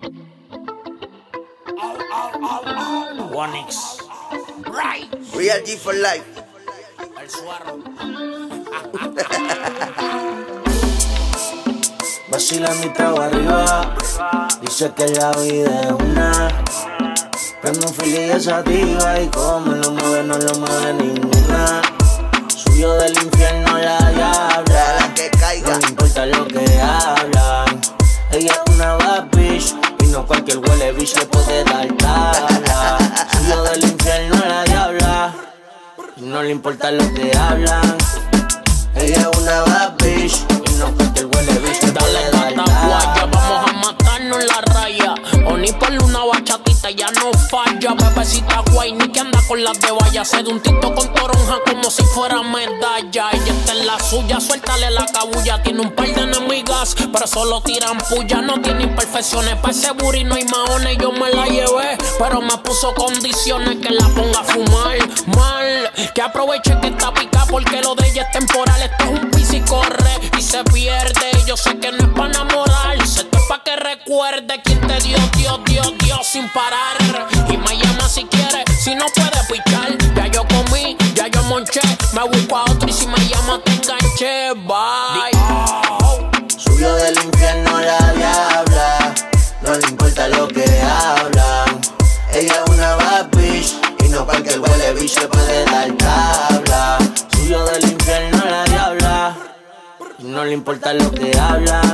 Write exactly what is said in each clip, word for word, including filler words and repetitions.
Onyx. Right. Real G for life. El suero. Vacila mi trago arriba. Dice que la vida es una. Prende un fili y esa diva. Y como lo mueve, no lo mueve ninguna. Suyo del infierno la diabla. La que caiga. No le importa lo que hablan. Ella es una bad bitch. Y no cualquier huele bitch le puede dar tabla. Suyo del infierno la diabla. Y no le importa lo que hablan. Ella es una bad bitch. Y no cualquier huele bitch le puede dar tabla. Vamos a matarnos la raya. Oni por una bachatita ya no falla. Bebecita guay, ni que anda con las de valla. Se de un tito con toronja como si fuera medalla. Ella está en la suya, suéltale la cabulla. Tiene un par de enemigas, pero solo tiran puya. No tiene imperfecciones, pa' ese booty no hay maones. Yo me la llevé, pero me puso condiciones que la ponga a fumar. Mal, que aproveche que está pica porque lo de ella es temporal. Esto es un pis y corre y se pierde. Yo sé que no es pa' enamorarse, esto es pa' que recuerde quién te dio, Dios, Dios, Dios sin parar. Y me llama si quiere, si no puede pichar. Ya yo comí, ya yo monché, me busco a otro y si me llama te enganché. Bye. Oh. Suyo del infierno la diabla. No le importa lo que hablan. Ella es una bad bitch. Y no cualquier huele bitch le puede dar tabla. Suyo del infierno la diabla. Y no le importa lo que hablan.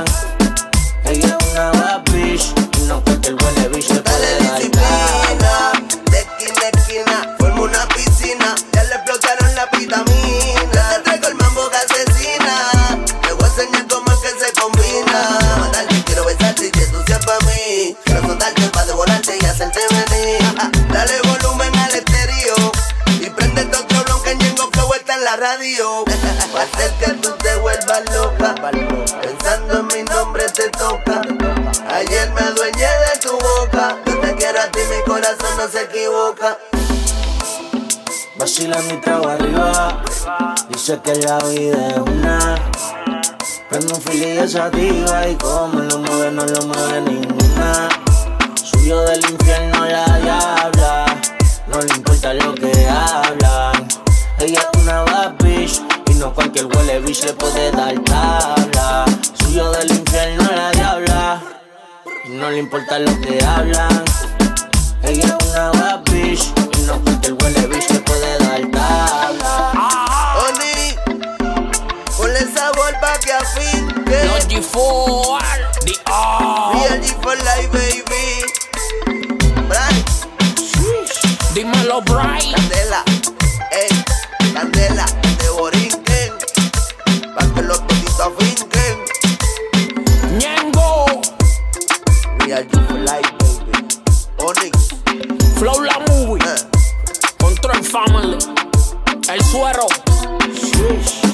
Ella es una bad bitch. Y no cualquier huele bitch le puede dar tabla. De esquina a esquina, forma una piscina. Ya le explotaron la vitamina. Te traigo el mambo que asesina. Te voy a enseñar cómo es que se combina. Matarte, quiero besarte y que tú seas pa' mí. Quiero soltarte pa' devorarte y hacerte venir. Dale volumen al estéreo y prende tu otro blon que Ñengo Flow está en la radio. Va a hacer que tú te vuelvas loca. Pensando en mi nombre te toca. Ayer me adueñé de tu boca. Yo te quiero a ti, mi corazón no se equivoca. Vacila mi trago arriba. Dice que la vida es una. Prende un fili y esa diva. Y como lo mueve, no lo mueve ninguna. Suyo del infierno la diabla. No le importa lo que hablan. Ella es una bad bitch. Y no cualquier huele bitch le puede dar tabla. Suyo del infierno la diabla. Y no le importa lo que hablan. Ella es una bad bitch. Y no cualquier huele bitch le puede dar tabla. Oni, ponle sabor pa' que afinque. Los G cuatro, the O. Real G for life, baby. Bright, Dímelo, Bright. Candela, ey, Candela, de Borinquen. Pa' que los toditos afinquen. Ñengo, Real G for life, baby. Onyx, Flow la movie. eh. Control Family. El suero. Sheesh.